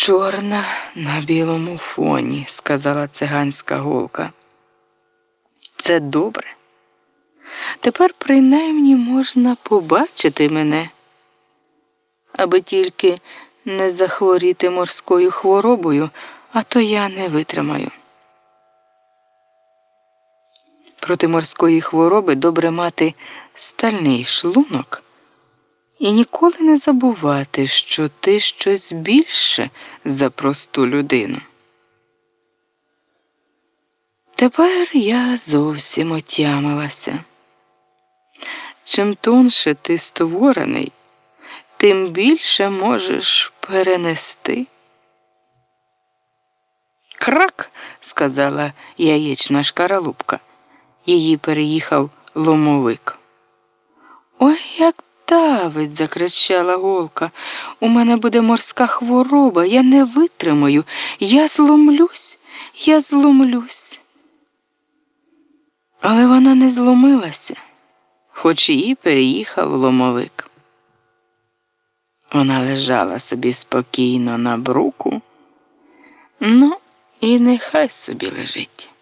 Чорна на білому фоні, сказала циганська голка. Це добре. Тепер принаймні можна побачити мене, аби тільки не захворіти морською хворобою, а то я не витримаю. Проти морської хвороби добре мати стальний шлунок і ніколи не забувати, що ти щось більше за просту людину. Тепер я зовсім отямилася. Чим тонше ти створений, тим більше можеш перенести. «Крак!» – сказала яєчна шкаралупка. Її переїхав ломовик. «Ой, як давить!» – закричала голка. «У мене буде морська хвороба, я не витримаю, я зломлюсь, я зломлюсь!» Але вона не зломилася, хоч її переїхав ломовик. Вона лежала собі спокійно на бруку, ну і нехай собі лежить.